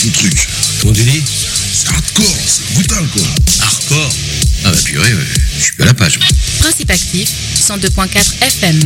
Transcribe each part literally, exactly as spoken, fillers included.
ton truc. Comment tu dis? C'est hardcore, c'est brutal quoi. Hardcore? Ah bah purée, ouais. Je suis plus à la page. Principe actif, cent deux virgule quatre F M.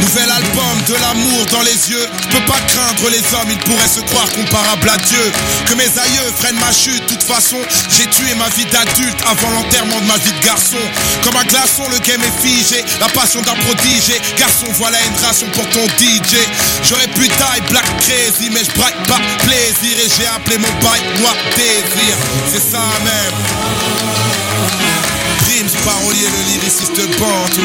Nouvel album, de l'amour dans les yeux. Je peux pas craindre les hommes, ils pourraient se croire comparables à Dieu. Que mes aïeux freinent ma chute, de toute façon j'ai tué ma vie d'adulte avant l'enterrement de ma vie de garçon. Comme un glaçon, le game est figé, la passion d'un prodige. Garçon, voilà une ration pour ton D J. J'aurais pu die black crazy, mais je braille pas plaisir. Et j'ai appelé mon bail moi désir. C'est ça même. Primes, parolier, le lyriciste bantou.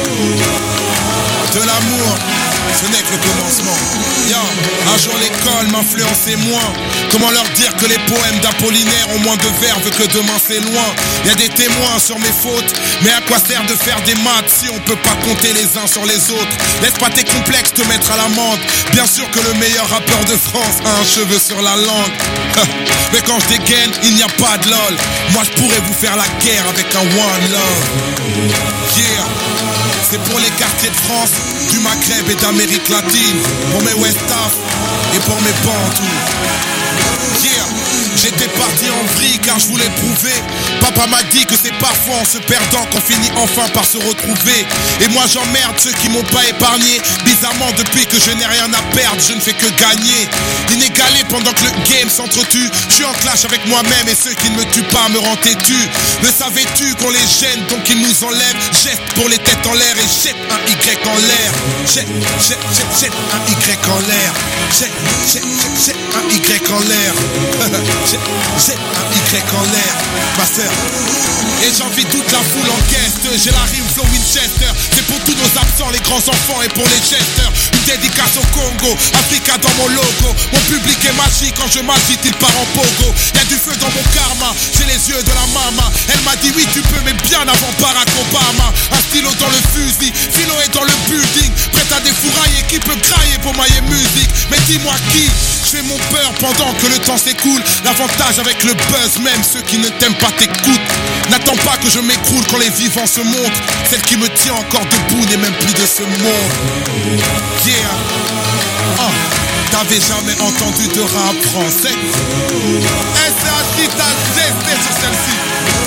De l'amour, ce n'est que le commencement. Yo, un jour l'école m'influençait moins. Comment leur dire que les poèmes d'Apollinaire ont moins de verve que demain c'est loin. Y'a des témoins sur mes fautes, mais à quoi sert de faire des maths si on peut pas compter les uns sur les autres? Laisse pas tes complexes te mettre à l'amende. Bien sûr que le meilleur rappeur de France a un cheveu sur la langue. Mais quand je dégaine, il n'y a pas de lol. Moi je pourrais vous faire la guerre avec un one love. Yeah. C'est pour les quartiers de France, du Maghreb et d'Amérique latine. Pour mes West Af et pour mes Bantous. Yeah. J'étais parti en vrille car je voulais prouver. Papa m'a dit que c'est parfois en se perdant qu'on finit enfin par se retrouver. Et moi j'emmerde ceux qui m'ont pas épargné. Bizarrement depuis que je n'ai rien à perdre, je ne fais que gagner. Inégalé pendant que le game s'entretue. Je suis en clash avec moi-même et ceux qui ne me tuent pas me rendent têtu. Le savais-tu qu'on les gêne donc ils nous enlèvent? Jette pour les têtes en l'air et jette un Y en l'air. Jette, jette, jette, jette un Y en l'air. Jette, jette, jette, jette un Y en l'air. J'ai, j'ai un Y en l'air, ma sœur. Et j'envie toute la foule en guest. J'ai la rime flow Winchester. C'est pour tous nos absents, les grands enfants et pour les gesteurs. Une dédicace au Congo, Africa dans mon logo. Mon public est magique, quand je m'agite il part en pogo. Y'a du feu dans mon karma, j'ai les yeux de la mama. Elle m'a dit oui tu peux mais bien avant Barack Obama. Un stylo dans le fusil, philo est dans le building. Prête à défourailler, qui peut crailler pour mailler musique? Mais dis-moi qui? Je fais mon peur pendant que le temps s'écoule. L'avantage avec le buzz, même ceux qui ne t'aiment pas t'écoutent. N'attends pas que je m'écroule quand les vivants se montrent. Celle qui me tient encore debout n'est même plus de ce monde. Yeah. Oh. T'avais jamais entendu de rap français? S H I t'as gesté sur celle-ci.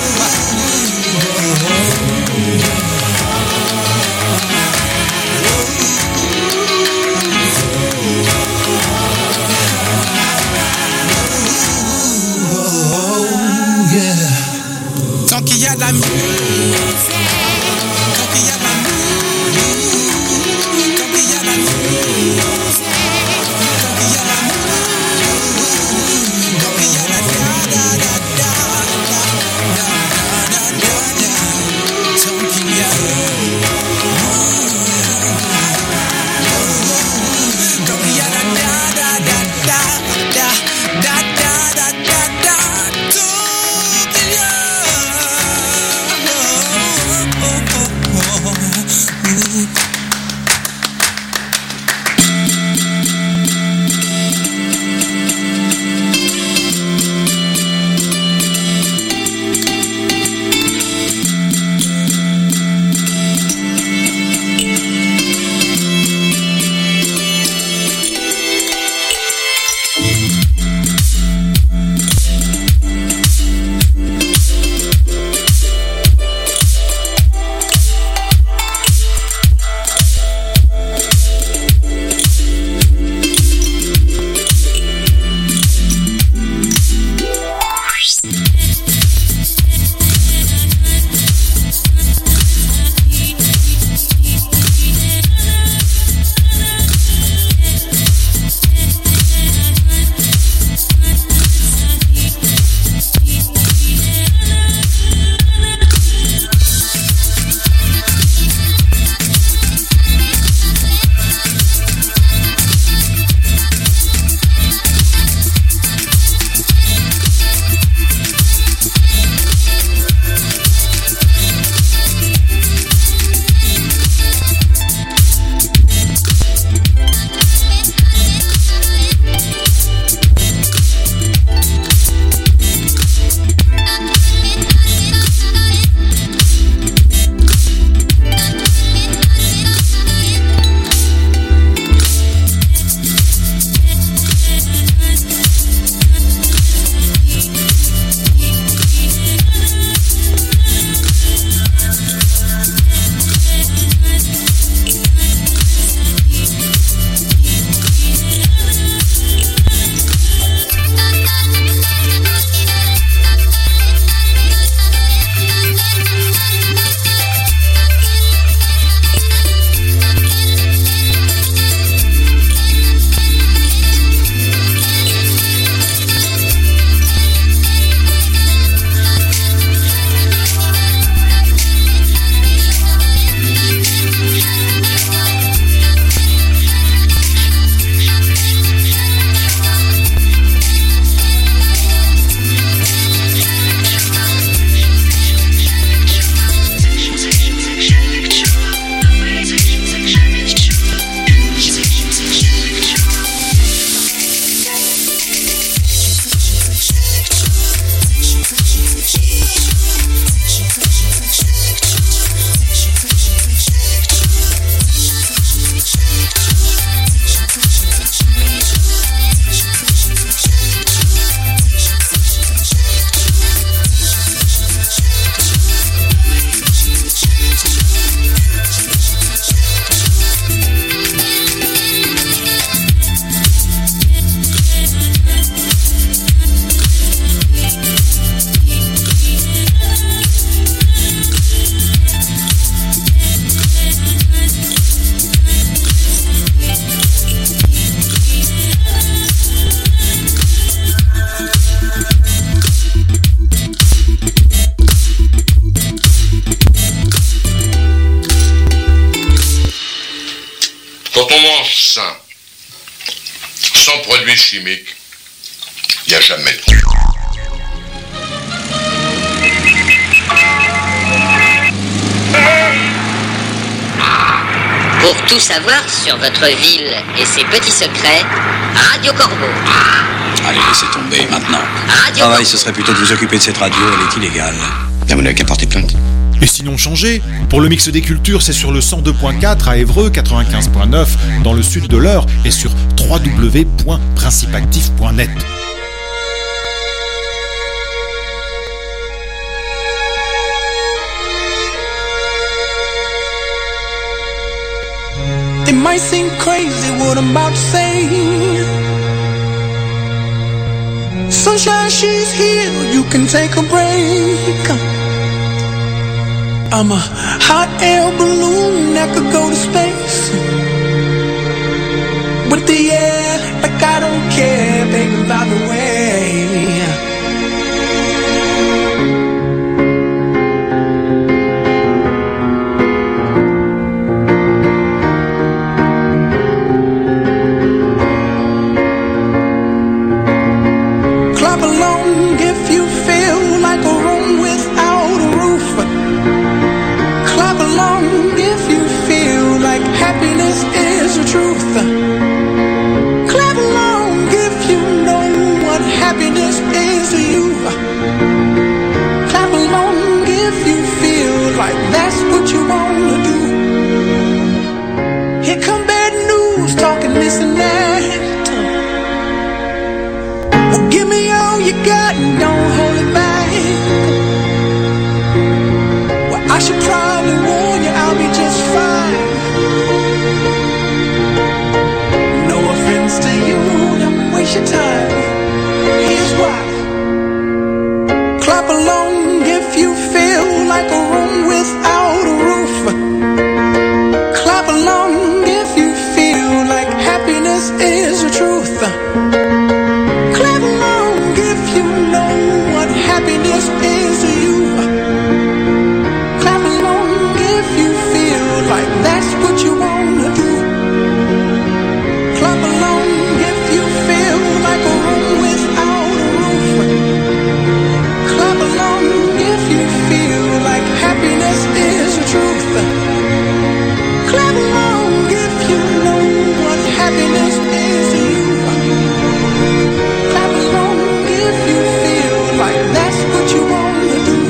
Tant qu'il y a de la musique, tant qu'il y a de la musique, tant qu'il y a de la musique, tant qu'il y a de la musique, tant qu'il y a de la da da da da da da da da. sain, sans produits chimiques, il n'y a jamais de... Pour tout savoir sur votre ville et ses petits secrets, Radio Corbeau. Allez, laissez tomber maintenant. Radio Le travail, Corbeau. ce serait plutôt de vous occuper de cette radio, elle est illégale. Là, vous n'avez qu'à porter plainte. Et sinon changez. Pour le mix des cultures, c'est sur le cent deux point quatre à Évreux, quatre-vingt-quinze point neuf dans le sud de l'Eure et sur w w w point principactif point net. It might seem crazy what I'm about to say. Sunshine, she's here, you can take a break. I'm a hot air balloon that could go to space. With the air, like I don't care, baby, by the way. Clap along if you feel like a room without a roof. Clap along if you feel like happiness is the truth. Clap along if you know what happiness is to you. Clap along if you feel like that's what you wanna do. Here come bad news talking this and that. Well, give me all you got and don't hold it back. Well, I should probably warn you, I'll be just fine. No offense to you, don't waste your time. Here's why. Clap along if you feel like a room without a roof. Clap along if you feel like happiness is the truth. Clap along if you know what happiness is to you. Clap along if you feel like that's what you wanna do. Clap along if you feel like a room without a roof. Clap along if you feel like happiness is the truth. Clap along if you know what happiness is to you. Clap along if you feel like that's what you wanna do.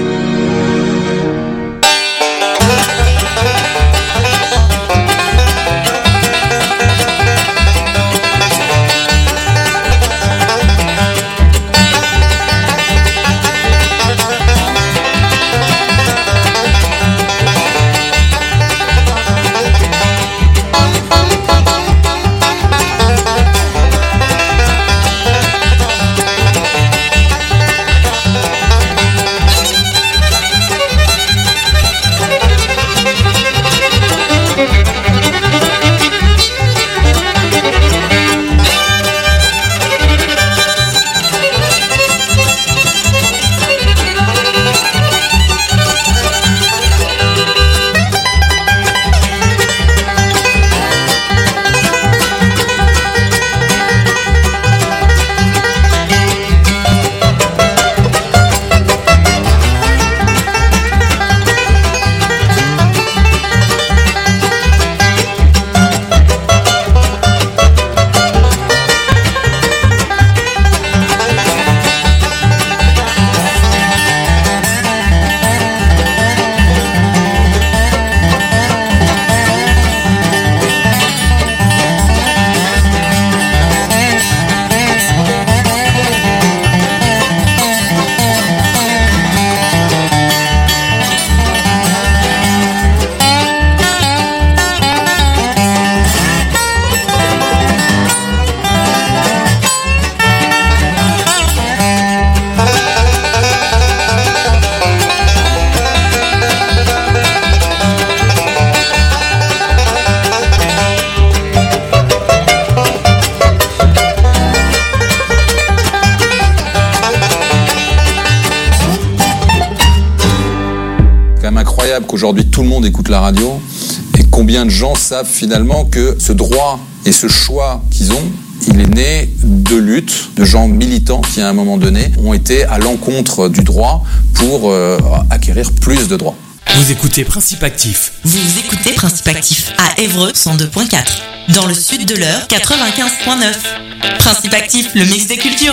Qu'aujourd'hui tout le monde écoute la radio et Combien de gens savent finalement que ce droit et ce choix qu'ils ont, il est né de luttes, de gens militants qui, à un moment donné, ont été à l'encontre du droit pour euh, acquérir plus de droits. Vous écoutez Principe Actif. Vous écoutez Principe Actif à Évreux cent deux point quatre. Dans le sud de l'Eure, quatre-vingt-quinze point neuf. Principe Actif, le mix des cultures.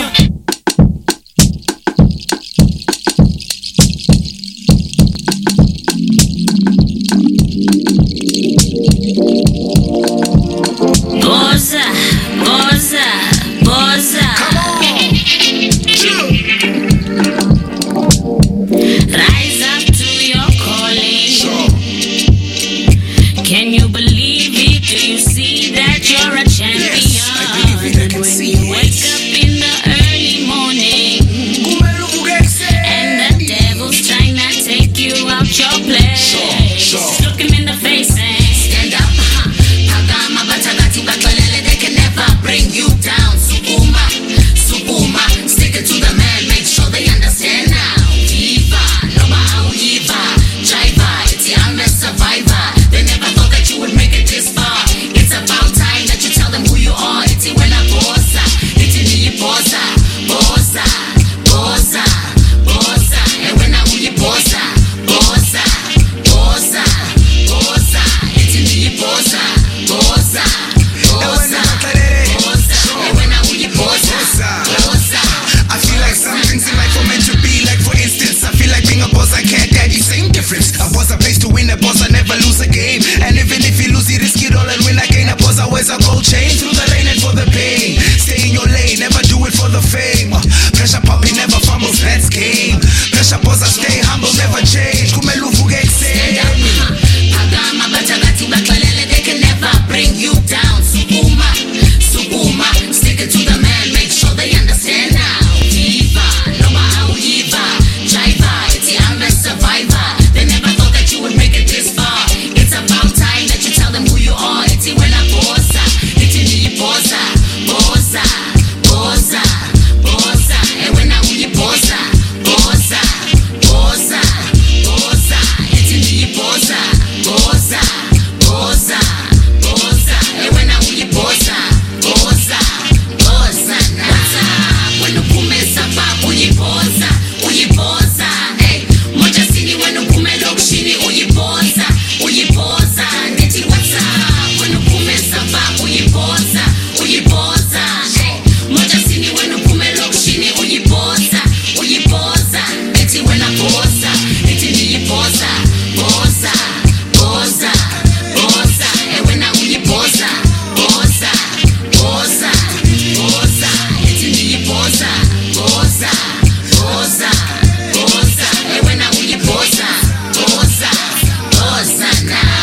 Boza, boza, boza. Rise up to your calling. Can you believe it? Do you see that you're a champion? Yes, I believe it. I can see it. Wake up in the early morning, and the devil's trying to take you out your place. Sure, sure. Look him in the face and stand up. Pagama batagati bakalele, they can never bring you down. Sukuma, sukuma, stick it to the man, make sure they understand now. Diva, loba auliva, jiva, it's the honest survivor. They never thought that you would make it this far. It's about time that you tell them who you are. It's when I bossa, it's in the bossa, bossa, bossa, bossa, and when I who you bossa, bossa, bossa, bossa, it's in the bossa, bossa, bossa, bossa, and when I who you bossa, bossa. I feel like some things in life are meant to be. Like for instance, I feel like being a boss, I can't dad you, same difference. A boss, a place to win, a boss, I never lose a game. And even if you lose, you risk it all and win. I gain a boss, I wears a gold chain. Through the rain and for the pain. Stay in your lane, never do it for the fame. Uh, pressure puppy never fumbles, that's game. Pressure boss, I stay humble, never change. Kumelu fuge Stand up, huh? Pagama batagati bakalele, they can never bring you down. Sukuma, sukuma, stick it to the man, make sure they understand now. Diva, loba auliva, jiva, it's the honest survivor. They never thought that you would make it this far. It's about time that you tell them who you are. It's when I bossa, it's in the bossa, bossa, bossa, bossa, and when I who you bossa, bossa, bossa, bossa, it's in the bossa, bossa, bossa, bossa, and when I who you bossa, bossa, bossa, bossa, when you pume sababu uyiboza, uyiboza, hey, moja sini when you pume lokshini uyiboza, uyiboza, neti WhatsApp, when you pume sababu uyiboza, uyiboza, hey, moja sini when you pume lokshini uyiboza, uyiboza, neti when I boza, neti ni boza, boza, boza, boza, and when I uyiboza, boza, boza, boza, neti ni boza, boza, boza, boza, and when I uyiboza, boza, boza now.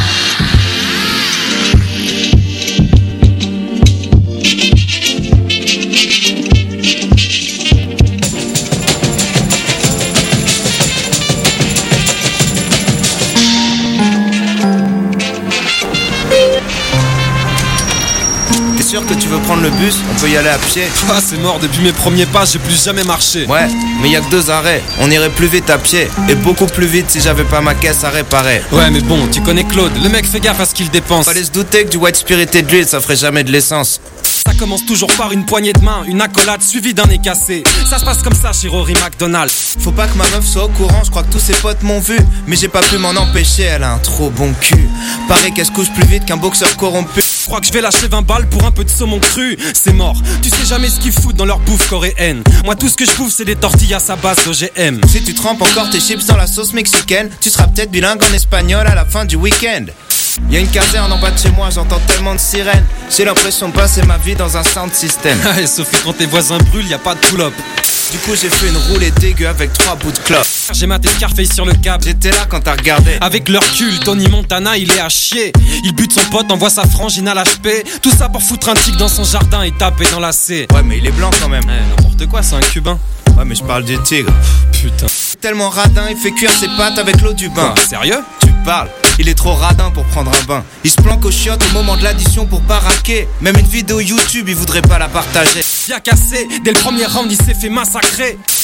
T'es sûr que tu veux prendre le bus? On peut y aller à pied. Ah, c'est mort, depuis mes premiers pas, j'ai plus jamais marché. Ouais, mais y a que deux arrêts. On irait plus vite à pied. Et beaucoup plus vite si j'avais pas ma caisse à réparer. Ouais, mais bon, tu connais Claude, le mec fait gaffe à ce qu'il dépense. Fallait se douter que du white spirit et de l'huile, ça ferait jamais de l'essence. Ça commence toujours par une poignée de main, une accolade suivie d'un nez cassé. Ça se passe comme ça chez Rory McDonald. Faut pas que ma meuf soit au courant, je crois que tous ses potes m'ont vu. Mais j'ai pas pu m'en empêcher, elle a un trop bon cul. Paraît qu'elle se couche plus vite qu'un boxeur corrompu. Je crois que je vais lâcher vingt balles pour un peu de saumon cru. C'est mort, tu sais jamais ce qu'ils foutent dans leur bouffe coréenne. Moi tout ce que je bouffe c'est des tortillas à base d'O G M. Si tu trempes encore tes chips dans la sauce mexicaine, tu seras peut-être bilingue en espagnol à la fin du week-end. Y'a une caserne en bas de chez moi, j'entends tellement de sirènes. J'ai l'impression de passer ma vie dans un sound system. Sauf que quand tes voisins brûlent, y a pas de pull-up. Du coup j'ai fait une roulée dégueu avec trois bouts de clope. J'ai maté Scarface sur le câble. J'étais là quand t'as regardé. Avec leur cul, Tony Montana il est à chier. Il bute son pote, envoie sa frangine à l'H P. Tout ça pour foutre un tic dans son jardin et taper dans la C. Ouais mais il est blanc quand même. Eh, n'importe quoi, c'est un cubain. Ouais mais je parle du tigre. Putain. Tellement radin, il fait cuire ses pattes avec l'eau du bain. Quoi, sérieux? Tu parles. Il est trop radin pour prendre un bain. Il se planque aux chiottes au moment de l'addition pour pas raquer. Même une vidéo YouTube, il voudrait pas la partager. Bien cassé, dès le premier round, il s'est fait massacrer.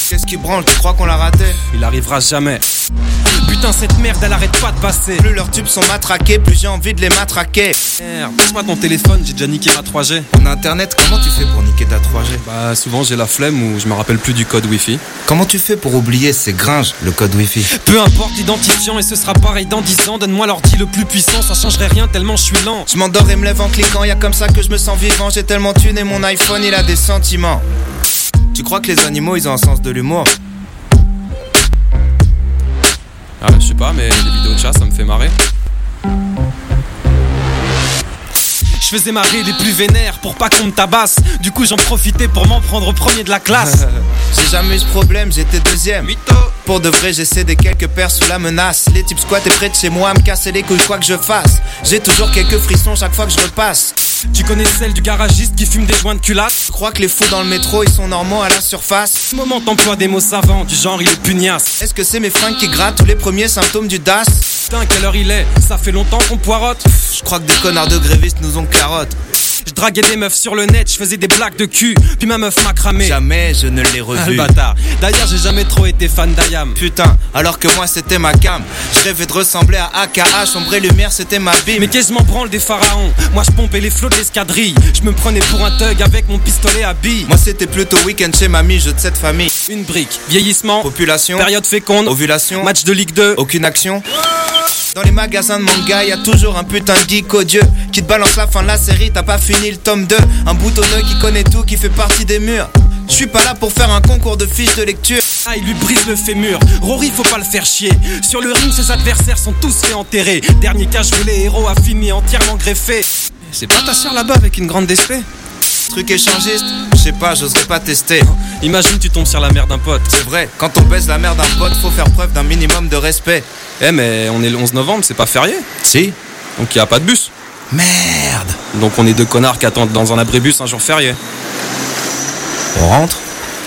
Qu'est-ce qui branle, tu crois qu'on l'a raté? Il arrivera jamais. Putain, cette merde, elle arrête pas de passer. Plus leurs tubes sont matraqués, plus j'ai envie de les matraquer. Merde, passe-moi ton téléphone, j'ai déjà niqué ma trois G. En internet, comment tu fais pour niquer ta trois G? Bah, souvent j'ai la flemme ou je me rappelle plus du code Wi-Fi. Comment tu fais pour oublier? C'est gringe, le code Wi-Fi. Peu importe l'identifiant et ce sera pareil dans dix ans. Donne-moi l'ordi le plus puissant, ça changerait rien tellement je suis lent. Je m'endors et me lève en cliquant, y'a comme ça que je me sens vivant. J'ai tellement thuné, mon iPhone il a des sentiments. Tu crois que les animaux ils ont un sens de l'humour? Ah, je sais pas, mais les vidéos de chat ça me fait marrer. Je faisais marrer les plus vénères pour pas qu'on me tabasse. Du coup j'en profitais pour m'en prendre au premier de la classe. J'ai jamais eu ce problème, j'étais deuxième. Mytho. Pour de vrai j'essaie des quelques paires sous la menace. Les types squattent près de chez moi à me casser les couilles quoi que je fasse. J'ai toujours quelques frissons chaque fois que je repasse. Tu connais celle du garagiste qui fume des joints de culasse? Je crois que les fous dans le métro ils sont normaux à la surface. Ce moment t'emploies des mots savants du genre il est pugnace. Est-ce que c'est mes fringues qui grattent ou les premiers symptômes du D A S? Putain quelle heure il est? Ça fait longtemps qu'on poirote. Je crois que des connards de grévistes nous ont carotte. Je draguais des meufs sur le net, je faisais des blagues de cul, puis ma meuf m'a cramé. Jamais je ne l'ai revu. Ah, le bâtard. D'ailleurs j'ai jamais trop été fan d'Ayam. Putain, alors que moi c'était ma cam. Je rêvais de ressembler à A K H, ombre et lumière c'était ma bime. Mais qu'est-ce que je m'en branle des pharaons? Moi je pompais les flots de l'escadrille. Je me prenais pour un thug avec mon pistolet à billes. Moi c'était plutôt week-end chez mamie, jeu de cette famille. Une brique, vieillissement, population, période féconde, ovulation, match de Ligue deux, aucune action. Dans les magasins de manga, y'a toujours un putain de geek odieux qui te balance la fin de la série, t'as pas fini le tome deux. Un boutonneux qui connaît tout, qui fait partie des murs. Je suis pas là pour faire un concours de fiches de lecture. Ah, il lui brise le fémur. Rory, faut pas le faire chier. Sur le ring, ses adversaires sont tous fait enterrer. Dernier cas, je veux les héros affinés, entièrement greffés. C'est pas ta sœur là-bas avec une grande despée? Truc échangiste, je sais pas, j'oserais pas tester. Imagine tu tombes sur la mère d'un pote. C'est vrai, quand on baise la mère d'un pote, faut faire preuve d'un minimum de respect. Eh mais on est le onze novembre, c'est pas férié? Si. Donc y a pas de bus. Merde. Donc on est deux connards qui attendent dans un abribus un jour férié. On rentre?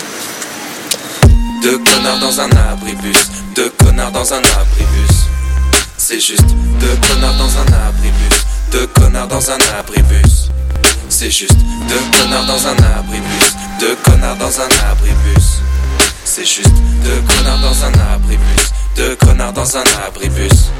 Deux connards dans un abribus, deux connards dans un abribus. C'est juste deux connards dans un abribus, deux connards dans un abribus. C'est juste deux connards dans un abribus, deux connards dans un abribus. C'est juste deux connards dans un abribus, deux connards dans un abribus.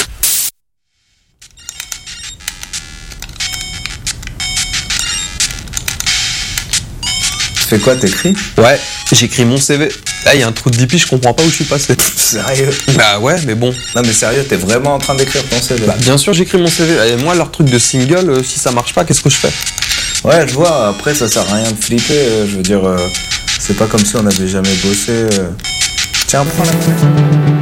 Tu fais quoi, t'écris? Ouais, j'écris mon C V. Là, il y a un trou de dix piges, je comprends pas où je suis passé. Sérieux? Bah ouais, mais bon. Non mais sérieux, t'es vraiment en train d'écrire ton C V? Bah bien sûr, j'écris mon C V. Et moi, leur truc de single, euh, si ça marche pas, qu'est-ce que je fais? Ouais, je vois, après ça sert à rien de flipper, euh, je veux dire, euh, c'est pas comme si on avait jamais bossé. Euh... Tiens, prends la clé.